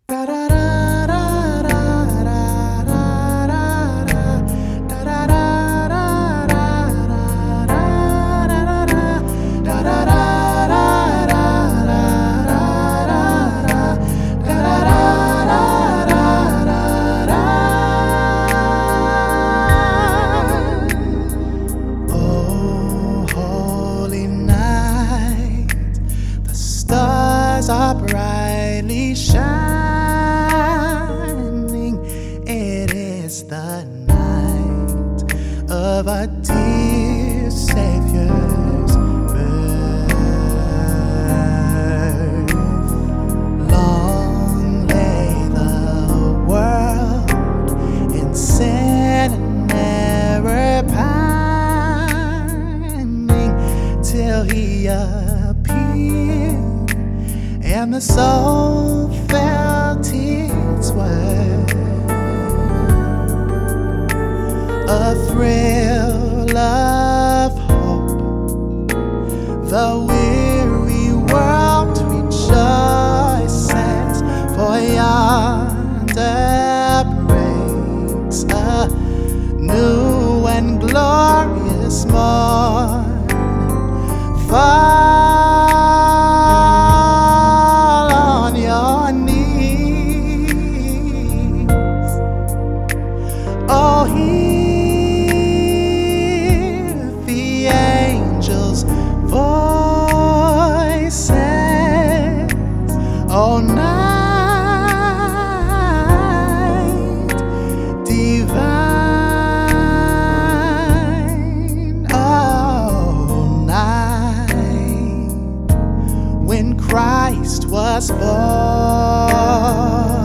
Are brightly shining. It is the night of our dear Savior's birth. Long lay the world in sin and error pining, till He appeared, and the soul felt its worth. A thrill of hope, the weary world rejoices, for yonder breaks a new and glorious morn. Oh, hear the angels' voices. Oh, night divine. Oh, night when Christ was born.